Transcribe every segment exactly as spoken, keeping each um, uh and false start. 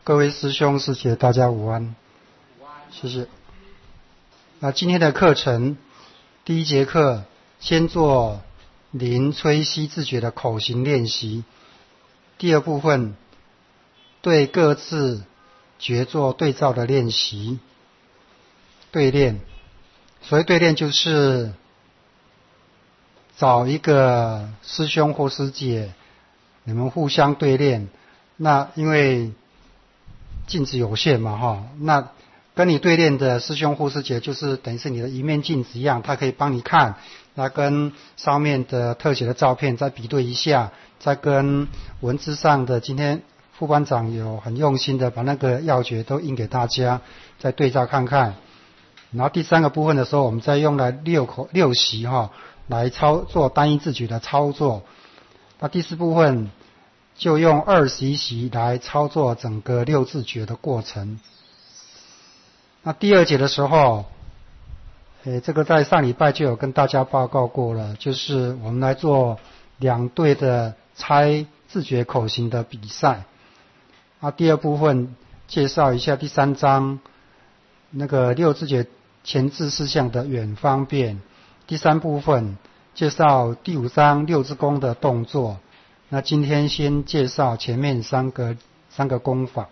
各位师兄师姐，大家午安，谢谢。那今天的课程，第一节课先做临吹息自觉的口型练习，第二部分对各自觉做对照的练习，对练。所谓对练，就是找一个师兄或师姐，你们互相对练。那因为镜子有限嘛，哈，那跟你对练的师兄或师姐就是等于是你的一面镜子一样，他可以帮你看，那跟上面的特写的照片再比对一下，再跟文字上的，今天副班长有很用心的把那个要诀都印给大家，再对照看看。然后第三个部分的时候，我们再用来六口六习哈来操作单一字句的操作。那第四部分就用二十一习来操作整个六字诀的过程。那第二节的时候，诶，这个在上礼拜就有跟大家报告过了，就是我们来做两队的猜字诀口型的比赛。那第二部分介绍一下第三章那个六字诀前置事项的远方便。第三部分介绍第五章六字功的动作。那今天先介绍前面三个三个功法。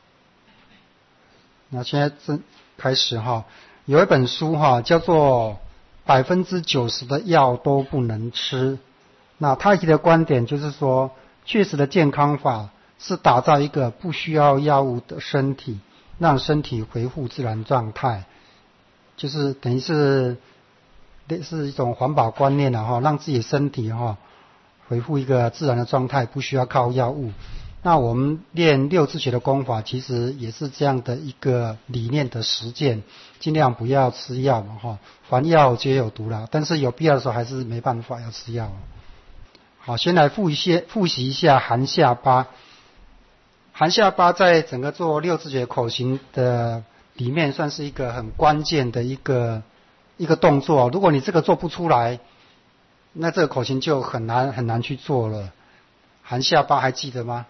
那现在正开始哈，有一本书哈叫做百分之九十的药都不能吃。那他提的观点就是说，确实的健康法是打造一个不需要药物的身体，让身体恢复自然状态，就是等于是类似一种环保观念了哈，让自己身体哈恢复一个自然的状态，不需要靠药物。那我们练六字诀的功法，其实也是这样的一个理念的实践，尽量不要吃药嘛哈，凡药皆有毒啦，但是有必要的时候还是没办法要吃药。好，先来复一些复习一下含下巴。含下巴在整个做六字诀口型的里面，算是一个很关键的一个一个动作。如果你这个做不出来，那这个口型就很难很难去做了。含下巴还记得吗？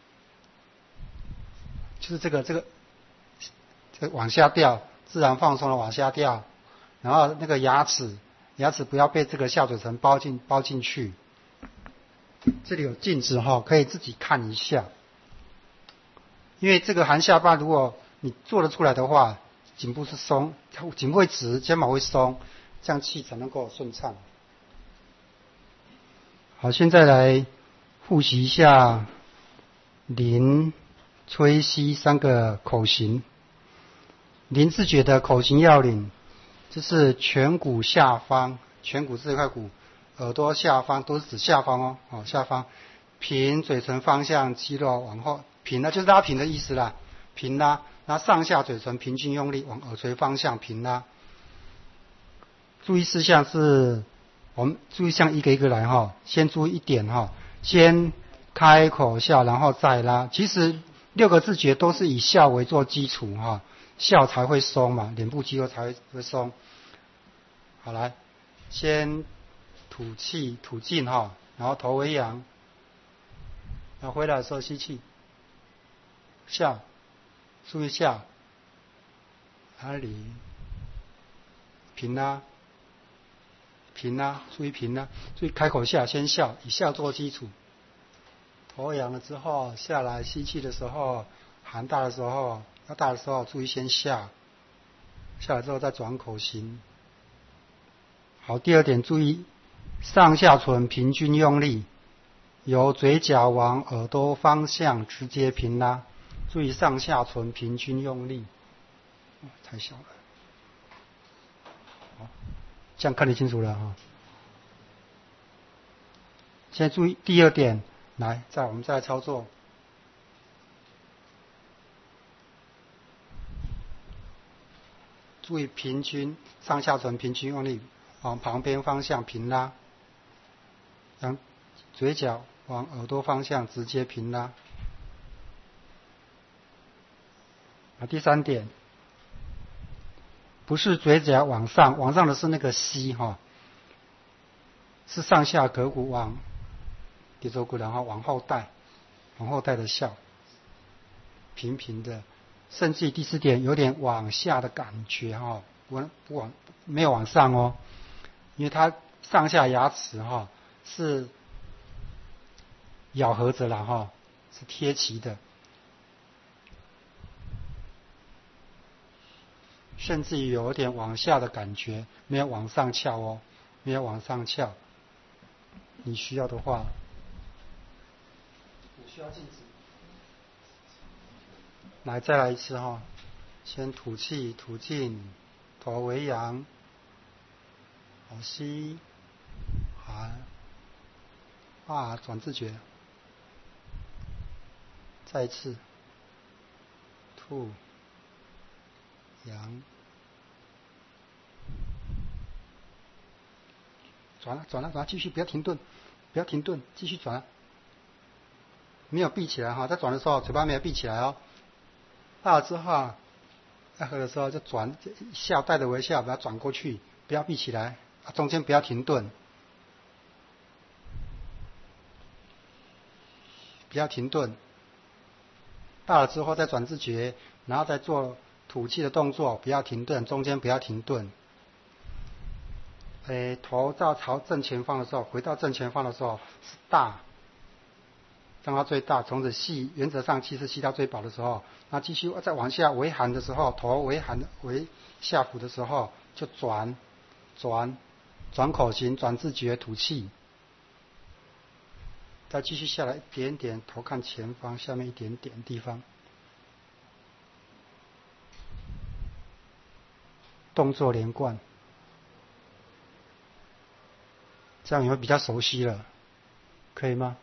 就是这个这个这个往下掉，自然放松的往下掉，然后那个牙齿牙齿不要被这个下嘴唇包进包进去。这里有镜子哈，可以自己看一下。因为这个含下巴，如果你做得出来的话，颈部是松，颈部会直，肩膀会松，这样气才能够顺畅。好，现在来复习一下临、吹、息三个口型。临字诀的口型要领，就是颧骨下方，颧骨这块骨，耳朵下方都是指下方哦，哦下方，平嘴唇方向肌肉往后平拉，就是拉平的意思啦，平拉，那上下嘴唇平均用力往耳垂方向平拉。注意事项是，我们注意项一个一个来哈，先注意一点哈，先开口笑，然后再拉。其实六个字诀都是以笑为做基础哈，笑才会松嘛，脸部肌肉才会松。好，来，先吐气吐尽哈，然后头微扬，然后回来的时候吸气，笑，注意笑，哪里？平拉。平啊，注意平啊，注意开口笑，先笑，以笑做基础。头扬了之后，下来吸气的时候，含大的时候，要大的时候，注意先笑，下来之后再转口型。好，第二点，注意上下唇平均用力，由嘴角往耳朵方向直接平拉。注意上下唇平均用力，哦、太小了。好，这样看得清楚了哈。现在注意第二点，来，再我们再来操作。注意平均上下唇平均用力，往旁边方向平拉，让嘴角往耳朵方向直接平拉。啊，第三点，不是嘴角往上，往上的是那个吸哈，是上下颌骨往鼻头骨，然后往后带，往后带的笑。 平平的，甚至于第四点有点往下的感觉哈，不不往没有往上哦，因为它上下牙齿哈是咬合着了哈，是贴齐的，甚至于有点往下的感觉，没有往上翘哦，没有往上翘。你需要的话，我需要镜子。来，再来一次哈，先吐气，吐进，头为阳，好吸，含，啊，转自觉，再一次，吐，阳，转了，转了，转了，继续，不要停顿，不要停顿，继续转，没有闭起来哈，在转的时候嘴巴没有闭起来哦。到了之后，在喝的时候就转，笑带着微笑把它转过去，不要闭起来，中间不要停顿，不要停顿。到了之后再转自觉，然后再做吐气的动作，不要停顿，中间不要停顿。诶，头到朝正前方的时候，回到正前方的时候是大。让它最大，从此吸，原则上气是吸到最饱的时候，那继续再往下微含的时候，头微含微下腹的时候，就转转转口型，转自觉吐气，再继续下来一点点，头看前方，下面一点点地方，动作连贯，这样你会比较熟悉了，可以吗？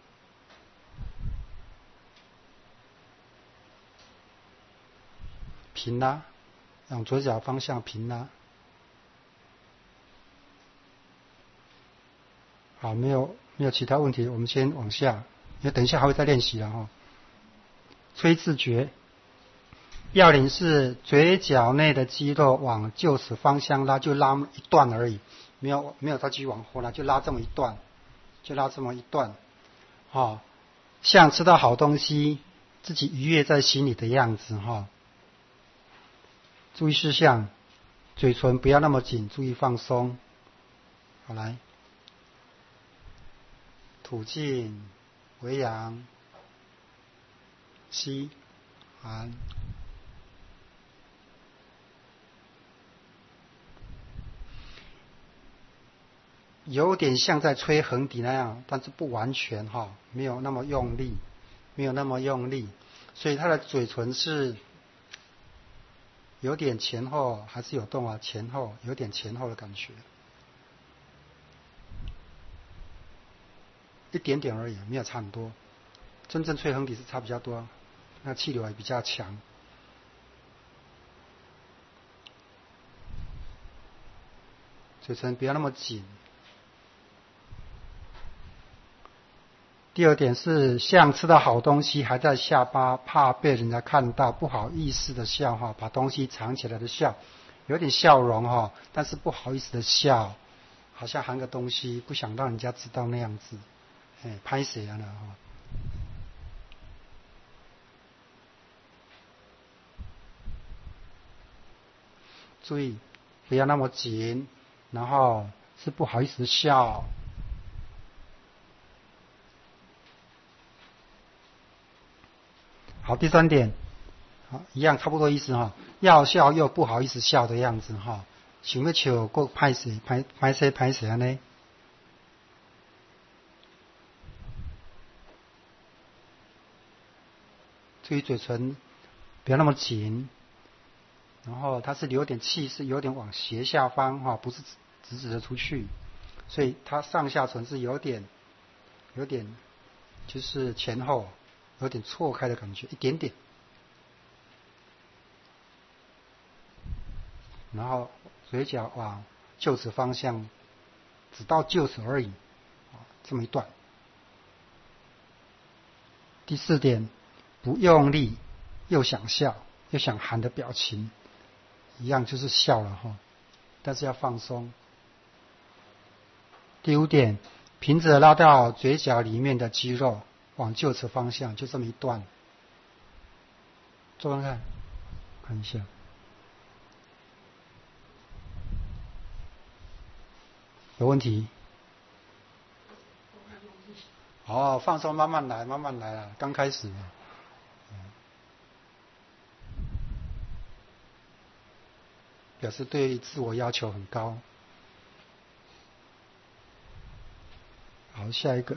平拉，往左脚方向平拉。好，没有没有其他问题，我们先往下，因为等一下还会再练习了哈。吹自觉，要领是嘴角内的肌肉往臼齿方向拉，就拉一段而已，没有没有再继续往后拉，就拉这么一段，就拉这么一段，哈，像吃到好东西，自己愉悦在心里的样子哈。注意事项，嘴唇不要那么紧，注意放松。好，来，吐进，微扬，吸，含，有点像在吹横笛那样，但是不完全哈，没有那么用力，没有那么用力，所以他的嘴唇是有点前后，还是有动啊，前后有点前后的感觉，一点点而已，没有差很多。真正吹横笛是差比较多，那气流也比较强。嘴唇不要那么紧。第二点是，像吃到好东西还在下巴，怕被人家看到，不好意思的笑哈，把东西藏起来的笑，有点笑容哈，但是不好意思的笑，好像含个东西，不想让人家知道那样子，哎，拍谁啊呢哈？注意不要那么紧，然后是不好意思的笑。好，第三点，好，一样差不多意思哈，要笑又不好意思笑的样子哈，想要笑过拍谁拍拍谁拍谁呢？注意嘴唇不要那么紧，然后它是有点气，是有点往斜下方哈，不是直直的出去，所以它上下唇是有点有点就是前后有点错开的感觉，一点点。然后嘴角往臼齿方向，只到臼齿而已，这么一段。第四点，不用力又想笑又想含的表情，一样就是笑了哈，但是要放松。第五点，瓶子拉到嘴角里面的肌肉往臼齿方向，就这么一段。 做看看，看一下。有问题？哦，放松，慢慢来，慢慢来啊，刚开始嘛。表示对自我要求很高。好，下一个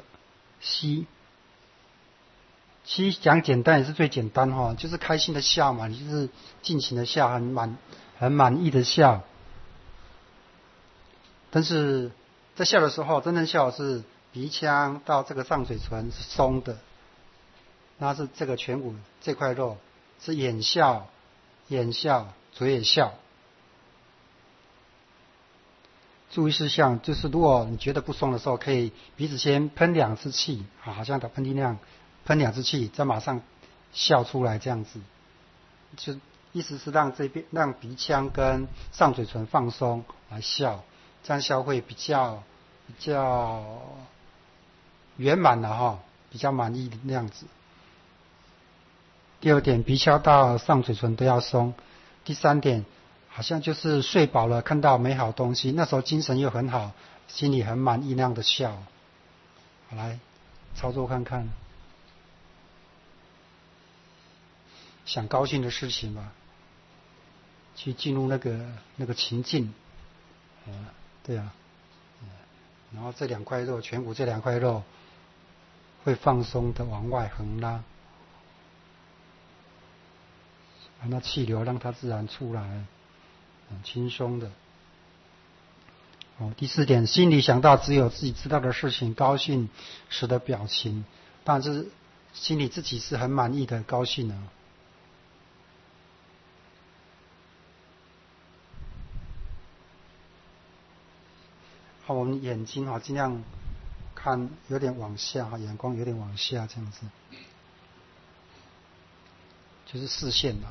C。C 讲简单也是最简单哈，就是开心的笑嘛，你就是尽情的笑，很满很满意的笑。但是在笑的时候，真正笑是鼻腔到这个上嘴唇是松的，那是这个颧骨这块肉是眼笑，眼笑，嘴也笑。注意事项就是，如果你觉得不松的时候，可以鼻子先喷两次气，好像打喷嚏那样，喷两次气，再马上笑出来，这样子，就意思是让这边让鼻腔跟上嘴唇放松来笑，这样笑会比较比较圆满了哈，比较满意的那样子。第二点，鼻腔到上嘴唇都要松。第三点，好像就是睡饱了，看到美好东西，那时候精神又很好，心里很满意那样的笑。好，来操作看看，想高兴的事情吧，去进入那个那个情境。嗯，对啊，嗯，然后这两块肉，颧骨这两块肉会放松的往外横拉，让它气流让它自然出来。很轻松的。哦，第四点，心里想到只有自己知道的事情，高兴时的表情，当然就是心里自己是很满意的，高兴的。好，我们眼睛哈，尽量看有点往下哈，眼光有点往下，这样子，就是视线了。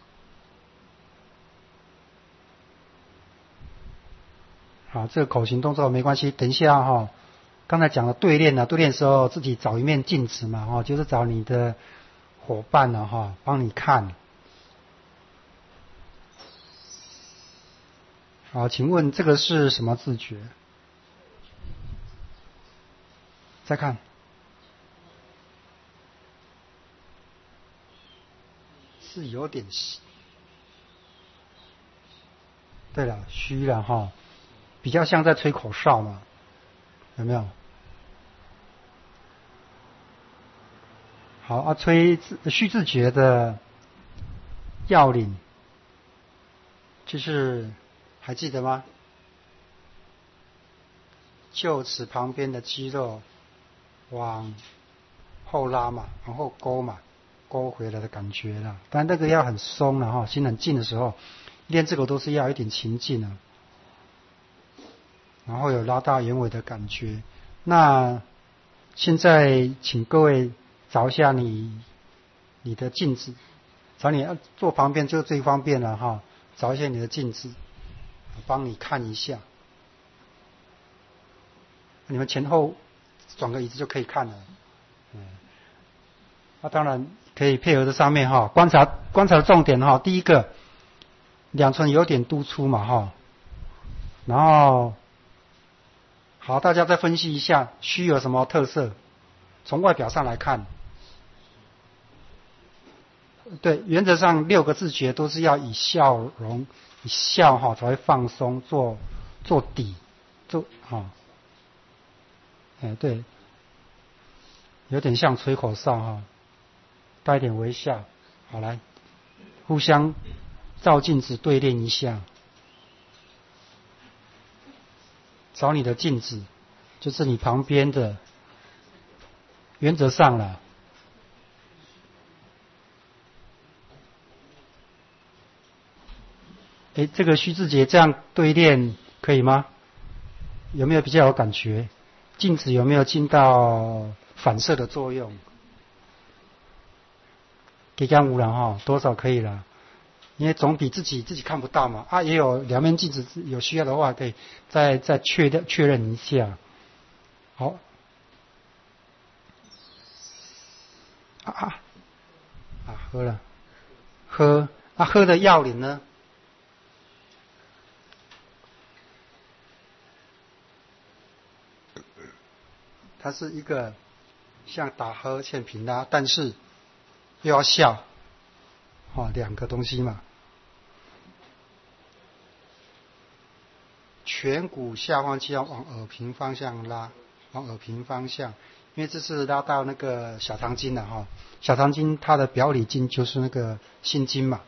好，这个口型动作没关系，等一下哈。刚才讲的对练呢，对练的时候自己找一面镜子嘛，哈，就是找你的伙伴呢，哈，帮你看。好，请问这个是什么自觉？再看，是有点虚。对了，虚了哈，比较像在吹口哨嘛，有没有？好啊，吹虚自觉的要领，就是还记得吗？臼齿旁边的肌肉往后拉嘛，往后勾嘛，勾回来的感觉啦。但那个要很松了哈，心很静的时候，练这个都是要一点情境啊，然后有拉大眼尾的感觉。那现在请各位找一下你你的镜子，找你坐旁边就最方便了哈。找一下你的镜子，帮你看一下。你们前后转个椅子就可以看了。嗯，那、啊、当然可以配合在上面哈。观察观察的重点哈，第一个，两唇有点突出嘛哈，然后好，大家再分析一下虚有什么特色？从外表上来看。对，原则上六个自觉都是要以笑容、以笑哈才会放松，做做底，做哈，哎对，有点像吹口哨哈，带一点微笑。好，来，互相照镜子对练一下，找你的镜子，就是你旁边的，原则上啦。哎，这个虚自觉这样对练可以吗？有没有比较有感觉？镜子有没有进到反射的作用？给干污染哈，多少可以了，因为总比自己自己看不到嘛。啊，也有两面镜子，有需要的话可以再再确认确认一下。好，啊啊啊，喝了。 喝，那、啊、喝的要领呢？它是一个像打呵欠平拉，但是又要笑，哦，两个东西嘛。颧骨下方肌要往耳屏方向拉，往耳屏方向，因为这是拉到那个小肠经了哈、哦。小肠经它的表里经就是那个心经嘛。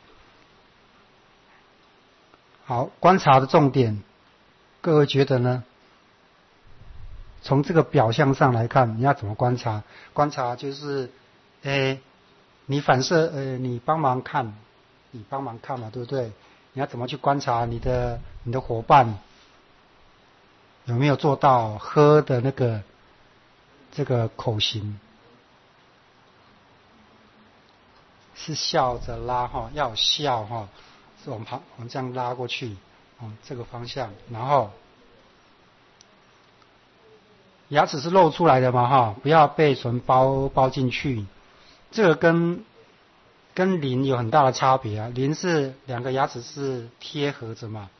好，观察的重点，各位觉得呢？从这个表象上来看，你要怎么观察？观察就是，诶，你反射，呃，你帮忙看，你帮忙看嘛，对不对？你要怎么去观察你的你的伙伴有没有做到喝的那个这个口型？是笑着拉哈，要笑哈，是往旁往这样拉过去，往这个方向，然后。牙齿是露出来的嘛哈，不要被唇包包进去。这个跟跟零有很大的差别啊。零是两个牙齿是贴合着嘛。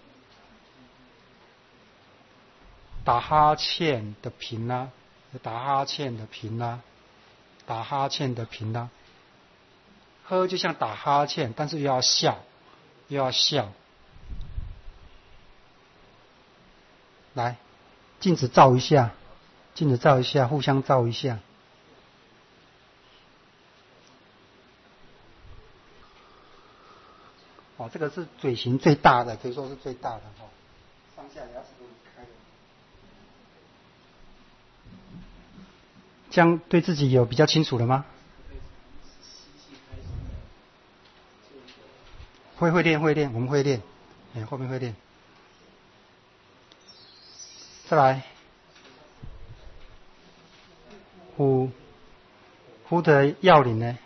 打哈欠的平啦，打哈欠的平啦，打哈欠的平啦。喝就像打哈欠，但是又要笑，又要笑。来。镜子照一下，镜子照一下，互相照一下。哦，这个是嘴型最大的，可以说是最大的哈、哦。上下牙齿都开的。这样对自己有比较清楚了吗？会会练会练，我们会练，哎，后面会练。再来，呼，呼的要领呢？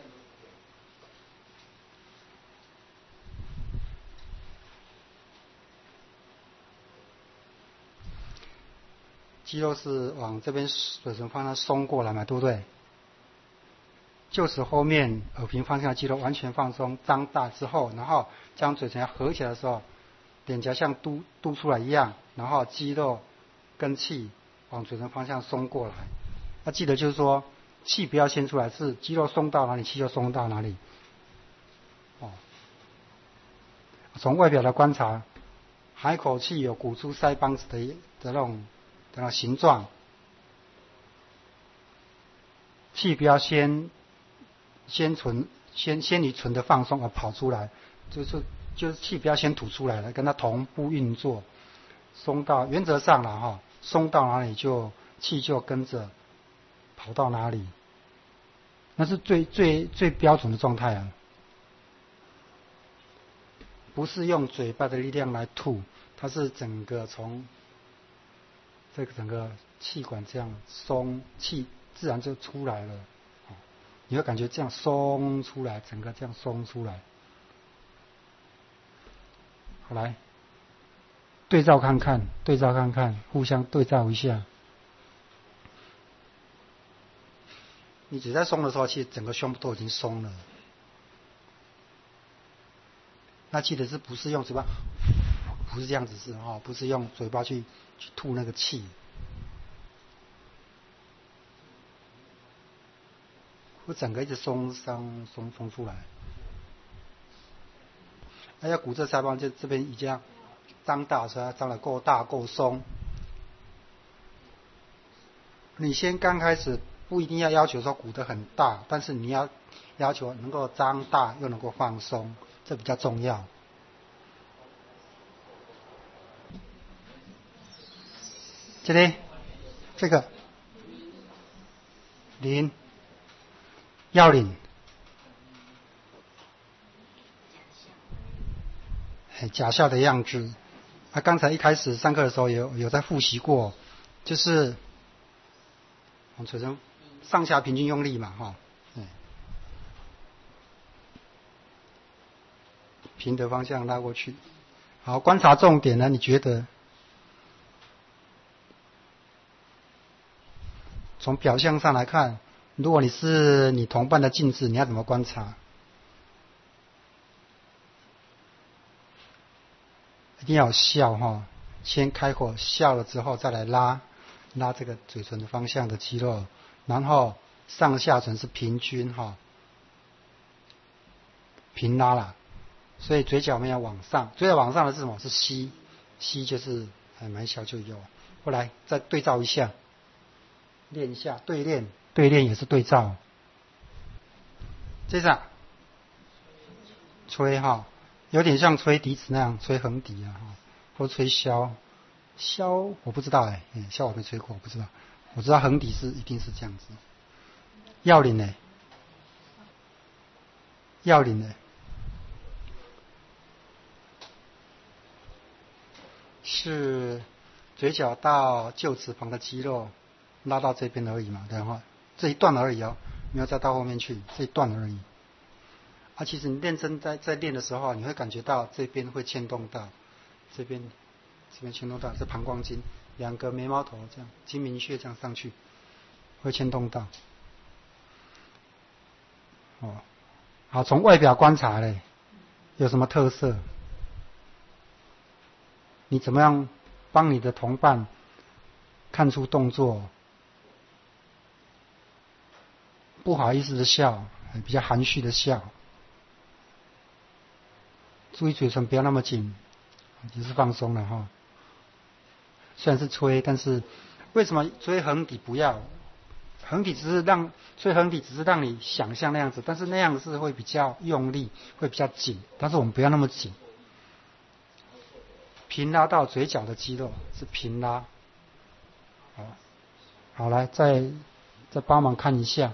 肌肉是往这边嘴唇方向松过来嘛，对不对？就使后面耳屏方向的肌肉完全放松、张大之后，然后将嘴唇合起来的时候，脸颊像嘟嘟出来一样，然后肌肉跟气往嘴唇方向松过来。要记得就是说，气不要先出来，是肌肉松到哪里，气就松到哪里。哦，从外表的观察，海口气有鼓出腮帮子的的那种的那种形状，气不要先先唇先先于唇的放松而跑出来，就是就是气不要先吐出来了，跟它同步运作，松到原则上了哈，松到哪里就气就跟着跑到哪里，那是最最最标准的状态啊。不是用嘴巴的力量来吐，它是整个从这个整个气管这样松，气自然就出来了。你会感觉这样松出来，整个这样松出来。好，来对照看看，对照看看，互相对照一下。你只在松的时候，其实整个胸部都已经松了。那记得是不是用嘴巴，不是这样子是哈，不是用嘴巴去去吐那个气。我整个一直松松松松出来。那要鼓这腮帮，就这边已经张大，所以它张得够大够松。你先刚开始不一定要要求说鼓得很大，但是你要要求能够张大又能够放松，这比较重要。这里这个零要领，假笑的样子。啊，刚才一开始上课的时候有有在复习过，就是往嘴唇上下平均用力嘛，哈，嗯，平的方向拉过去。好，观察重点呢？你觉得从表象上来看，如果你是你同伴的镜子，你要怎么观察？ 定要有笑哈，先开口笑了之后再来拉拉这个嘴唇的方向的肌肉，然后上下唇是平均哈，平拉啦，所以嘴角没有往上，嘴角往上的是什么？是吸，吸就是还蛮小就有。后来再对照一下，练一下对练，对练也是对照。接着吹哈，有点像吹笛子那样，吹横笛啊，或吹箫。箫我不知道哎，箫我没吹过，我不知道。我知道横笛是一定是这样子。要领呢？要领呢？是嘴角到臼齿旁的肌肉拉到这边而已嘛，对吧？这一段而已哦，没有再到后面去，这一段而已。啊，其实你认真在在练的时候，你会感觉到这边会牵动到，这边这边牵动到是膀胱经，两个眉毛头这样，睛明穴这样上去，会牵动到。哦，好，从外表观察嘞，有什么特色？你怎么样帮你的同伴看出动作？不好意思的笑，比较含蓄的笑。注意嘴唇不要那么紧，只是放松了哈。虽然是吹，但是为什么吹横笛不要？横笛只是让吹横笛只是让你想象那样子，但是那样是会比较用力，会比较紧。但是我们不要那么紧，平拉到嘴角的肌肉是平拉。好，好来再再帮忙看一下。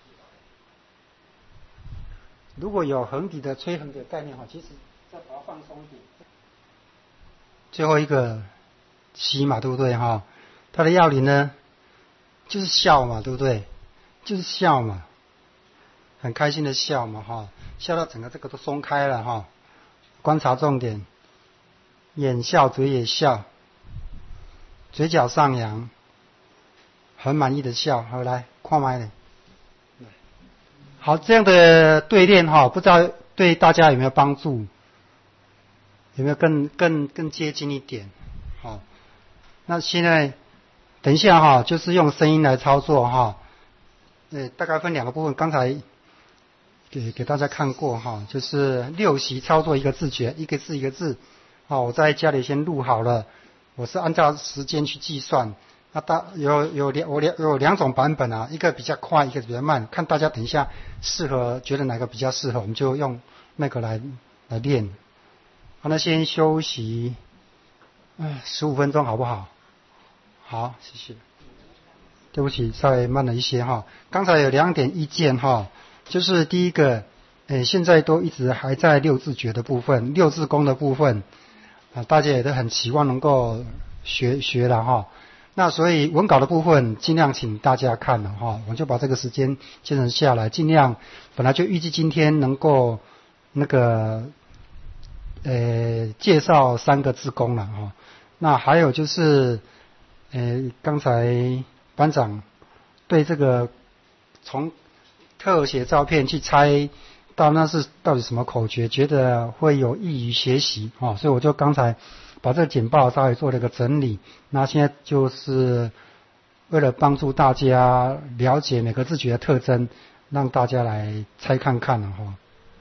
如果有横笛的吹横笛的概念哈，其实再把它放松一点。最后一个吸嘛，对不对哈？它的要领呢，就是笑嘛，对不对？就是笑嘛，很开心的笑嘛哈，笑到整个这个都松开了哈。观察重点，眼笑嘴也笑，嘴角上扬，很满意的笑。好，来看麦呢。好，这样的对练哈，不知道对大家有没有帮助？有没有更更更接近一点？好，那现在等一下哈，就是用声音来操作哈。呃，大概分两个部分，刚才给给大家看过哈，就是六习操作一个字诀，一个字一个字。好，我在家里先录好了，我是按照时间去计算。那大有有两我两有两种版本啊，一个比较快，一个比较慢，看大家等一下适合，觉得哪个比较适合，我们就用那个来来练。好，那先休息，哎，十五分钟好不好？好，谢谢。对不起，稍微慢了一些哈。刚才有两点意见哈，就是第一个，诶，现在都一直还在六字诀的部分，六字功的部分啊，大家也都很期望能够学学了哈。那所以文稿的部分尽量请大家看了哈，我就把这个时间节省下来，尽量本来就预计今天能够那个呃介绍三个字功了哈。那还有就是呃刚才班长对这个从特写照片去猜到那是到底什么口诀，觉得会有益于学习啊，所以我就刚才把这个简报稍微做了一个整理。那现在就是为了帮助大家了解每个字诀的特征，让大家来猜看看了哈。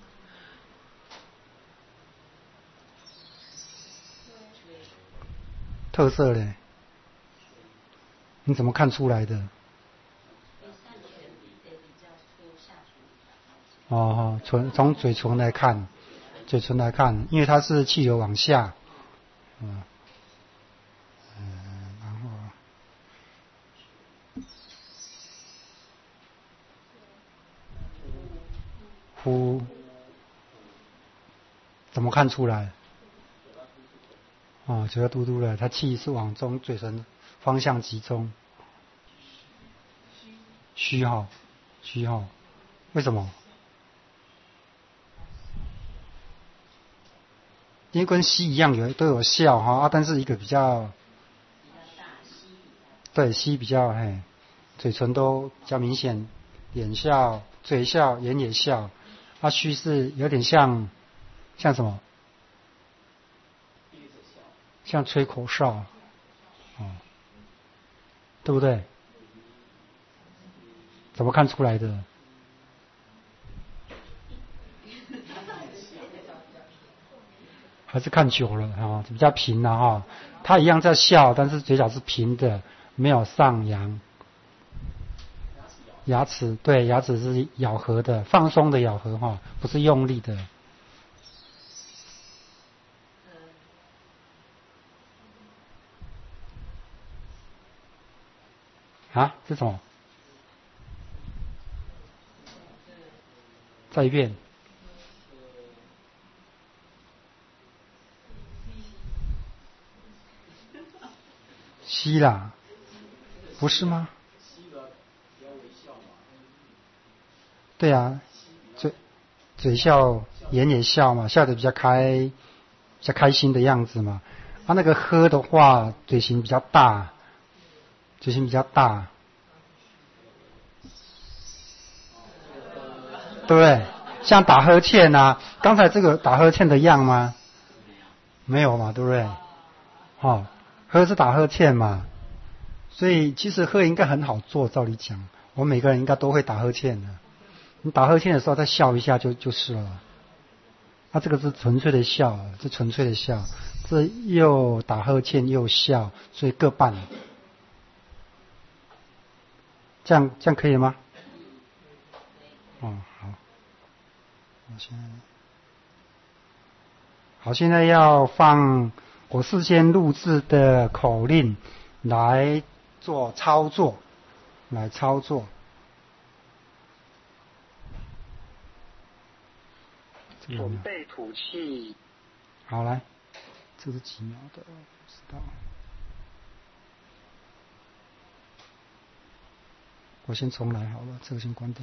特色嘞？你怎么看出来的？哦，唇从嘴唇来看，嘴唇来看，因为它是气流往下，嗯，嗯，然后呼，怎么看出来？哦，嘴巴嘟嘟的，它气是往中嘴唇方向集中，虚哈，虚哈，为什么？因为跟吸一样有都有笑哈、啊，但是一个比较，对，吸比较嘿，嘴唇都比较明显，眼笑、嘴笑、眼也笑，啊虚是有点像像什么？ 像吹口哨，哦，对不对？怎么看出来的？还是看久了啊，比较平了哈。他一样在笑，但是嘴角是平的，没有上扬。牙齿对，牙齿是咬合的，放松的咬合哈，不是用力的。啊，是什么？再一遍。吸啦，不是吗？对啊，嘴嘴笑，眼也笑嘛，笑得比较开，比较开心的样子嘛。啊，那个喝的话，嘴型比较大，嘴型比较大，对不对？像打呵欠啊，刚才这个打呵欠的样吗？没有嘛，对不对？哦，喝是打呵欠嘛，所以其实喝应该很好做，照理讲，我们每个人应该都会打呵欠的。你打呵欠的时候再笑一下就就是了。他、啊、这个是纯粹的笑，是纯粹的笑，这又打呵欠又笑，所以各半。这样这样可以吗？哦，好，我现在好，现在要放我事先录制的口令来做操作，来操作。 准备吐气。 好，来，这是几秒的？不知道。我先重来好了，这个先关掉。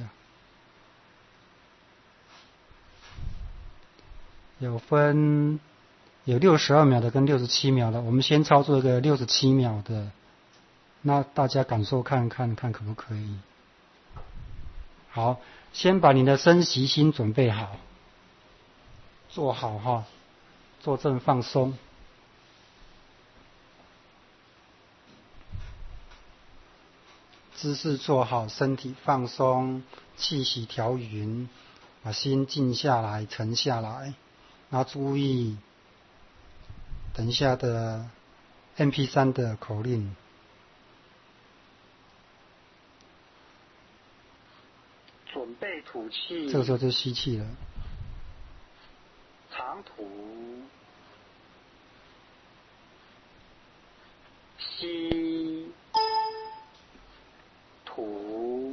有分有六十二秒的跟六十七秒的，我们先操作一个六十七秒的，那大家感受看看看可不可以？好，先把你的身息心准备好，做好哈，坐正放松。姿势做好，身体放松，气息调匀，把心静下来，沉下来。然后注意等一下的 M P 三 的口令。 准备吐气。 这个时候就吸气了。 长吐。吸。吐。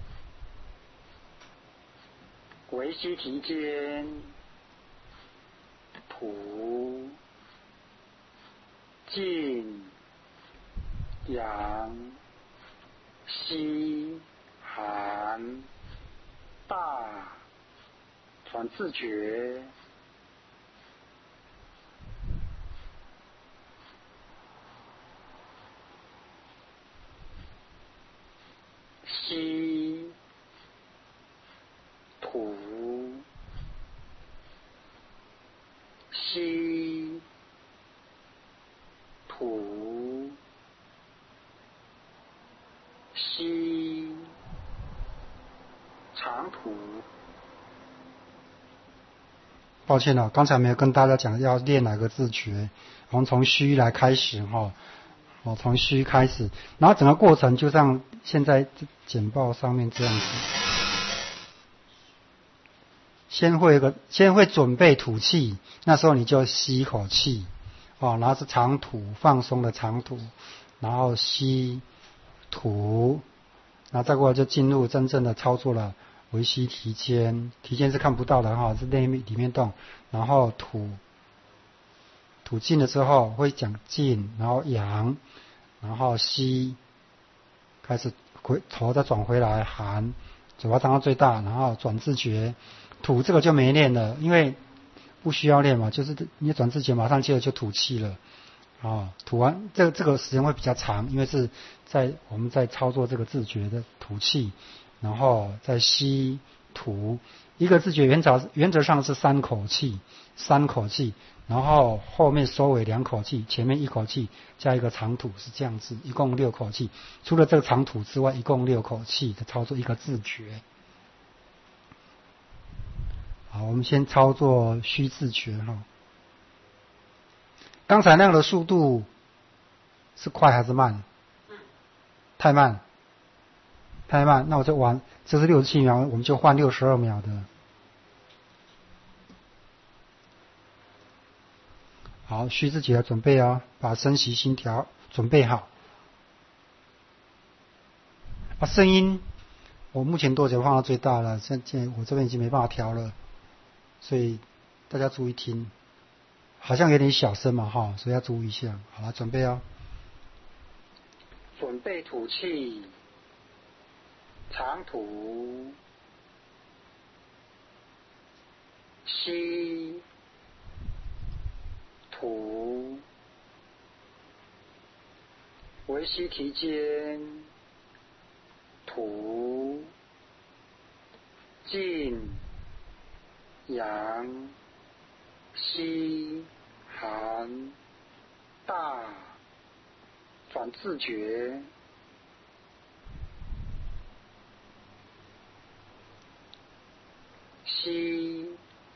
微吸提肩。吐。静。阳。吸。含。大。转自觉。吸。吐。吸。吐。吸。长吐。 抱歉了、哦，刚才没有跟大家讲要练哪个字诀，我们从虚来开始哈，哦，从虚开始，然后整个过程就像现在简报上面这样子，先会有个先会准备吐气，那时候你就吸一口气，哦，然后是长吐，放松的长吐，然后吸吐，然后再过来就进入真正的操作了。微吸提肩，提肩是看不到的哈，是内里面动，然后吐，吐进了之后会讲进，然后扬，然后吸，开始回头再转回来含，嘴巴张到最大，然后转自觉，吐这个就没练了，因为不需要练嘛，就是你转自觉马上接着就吐气了，啊，吐完这个这个时间会比较长，因为是在我们在操作这个自觉的吐气。然后再吸吐，一个自觉原则原则上是三口气，三口气，然然后后面收尾两口气，前面一口气加一个长吐，是这样子，一共六口气。除了这个长吐之外，一共六口气的操作，一个自觉。好，我们先操作虚自觉哈。刚才那样的速度是快还是慢？太慢，太慢。那我就玩，这是六十七秒，我们就换六十二秒的。好，虚自觉准备哦，把声息心调准备好。啊，声音我目前多久放到最大了？现在我这边已经没办法调了，所以大家注意听，好像有点小声嘛哈，所以要注意一下。好了，准备哦。 准备吐气，长吐，吸，吐，微吸提肩，吐，静，阳，吸，含，大，转自觉，吸，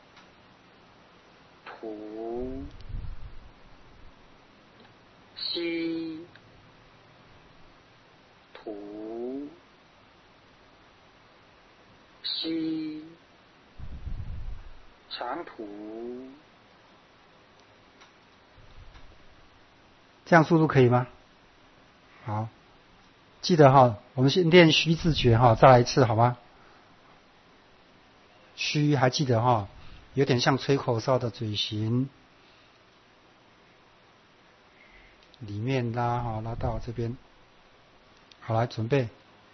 吐，吸，吐，吸，长吐。 这样速度可以吗？好，记得哈，我们先练虚自觉哈，再来一次好吗？虚还记得哈，有点像吹口哨的嘴型，里面拉哈，拉到这边。好，来准备，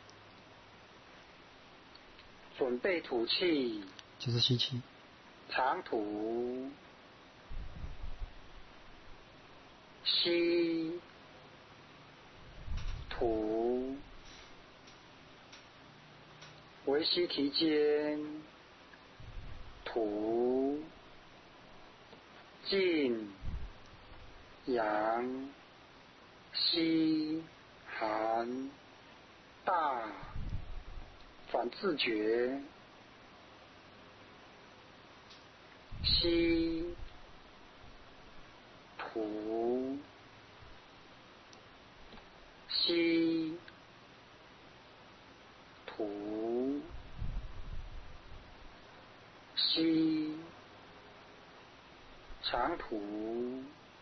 准备吐气， 就是吸气， 长吐，吸，吐，微吸提肩，吐，静，阳，吸，含，大，转自觉，吸，吐，吸，吐，吸，长吐。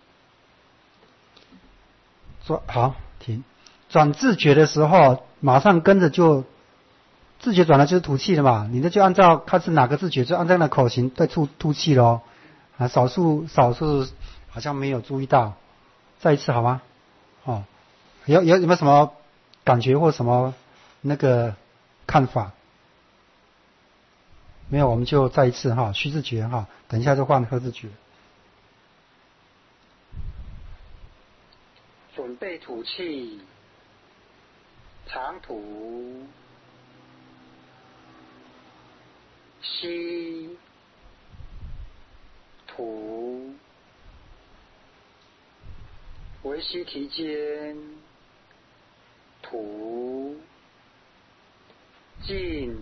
转好停。转自觉的时候，马上跟着就自觉转了就是吐气了嘛，你那就按照看是哪个自觉，就按照那口型对吐吐气咯。啊，少数少数好像没有注意到，再一次好吗？哦，有有有没有什么感觉或什么那个看法？没有，我们就再一次哈，虚自觉哈，等一下就换合自觉。 准备吐气，长吐，吸，吐，微吸提肩，吐，静，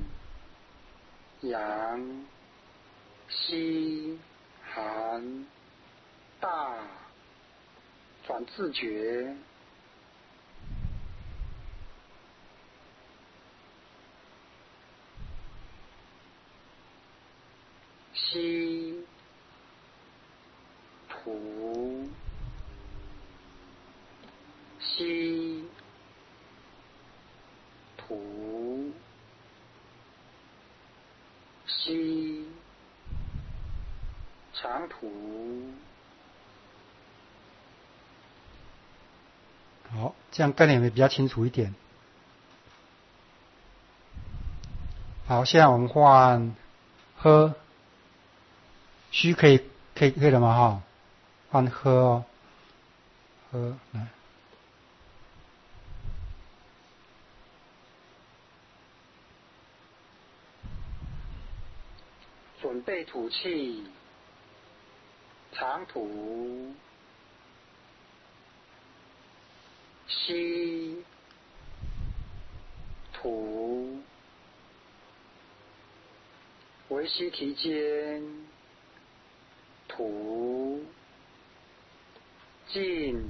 阳，吸，含，大，转自觉，吸，吐，吸，吐，吸，长吐。 好，这样概念会比较清楚一点。好，现在我们换喝，虚可以可以可以了吗？哈，换喝哦，喝来。 准备吐气， 长途吸吐微吸提间吐进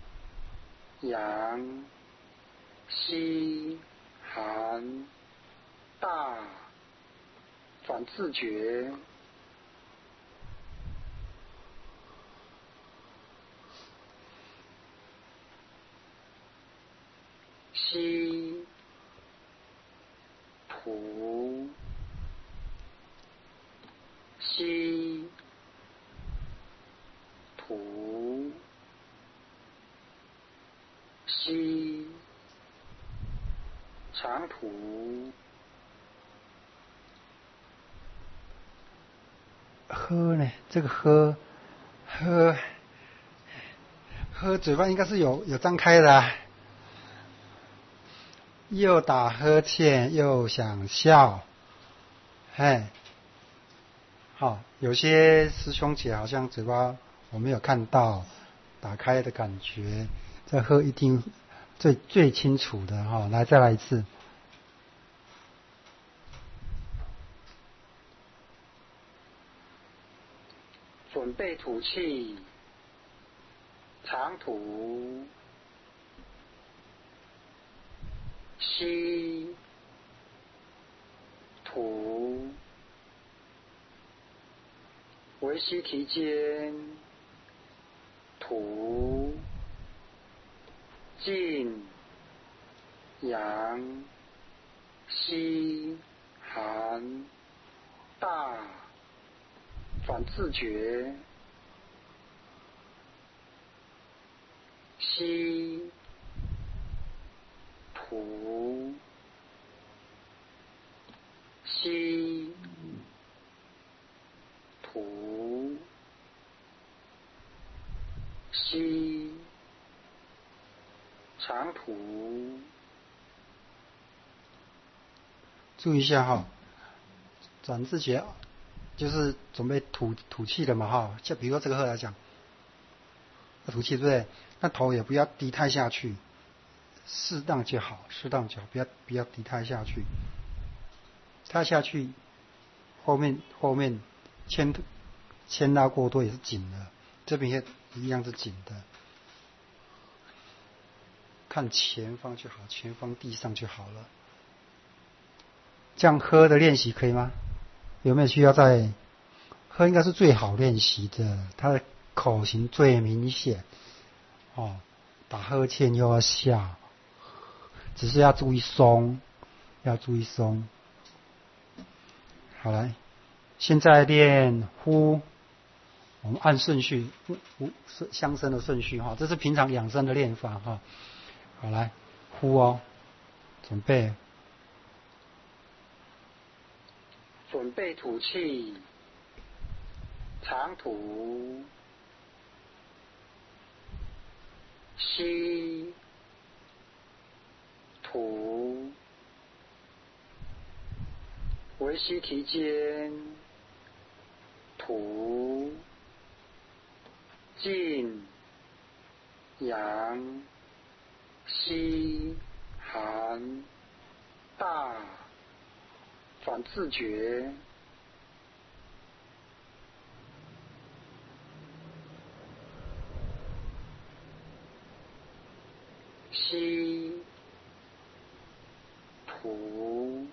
阳吸寒大转自觉吸吐吸吐吸长途喝呢？这个喝喝喝，嘴巴应该是有有张开的、啊，又打呵欠又想笑，哎，好，有些师兄姐好像嘴巴我没有看到打开的感觉，这喝一定最最清楚的哈、哦。来，再来一次。 准备吐气，长吐，吸，吐，微吸提间，吐，进，阳，吸，寒，大。转自觉，吸，吐，吸，吐，吸，长吐。 注意一下哈，转自觉。就是准备吐吐气的嘛哈，就比如说这个喝来讲，吐气对不对？那头也不要低太下去，适当就好，适当就好，不要不要低太下去，太下去后面后面牵牵拉过多也是紧的，这边也一样是紧的。看前方就好，前方地上就好了。这样喝的练习可以吗？有没有需要再喝？应该是最好练习的，他的口型最明显哦，打呵欠又要笑，只是要注意松，要注意松。好，来，现在练呼，我们按顺序，呼相声的顺序哈，这是平常养生的练法哈。好，来呼哦，准备。 准备吐气，长吐，吸，吐，微吸提间，吐，进，阳，吸，寒，大。转自觉，吸，吐，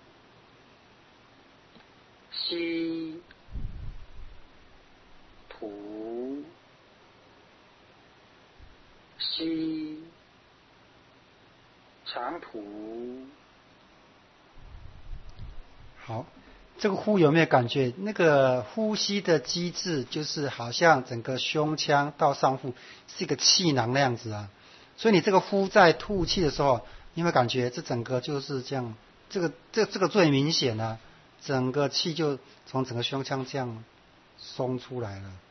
吸，吐，吸，长吐。 好，这个呼有没有感觉？那个呼吸的机制就是好像整个胸腔到上腹是一个气囊那样子啊，所以你这个呼在吐气的时候，你有没有感觉这整个就是这样？这个这这个最明显啊，整个气就从整个胸腔这样松出来了。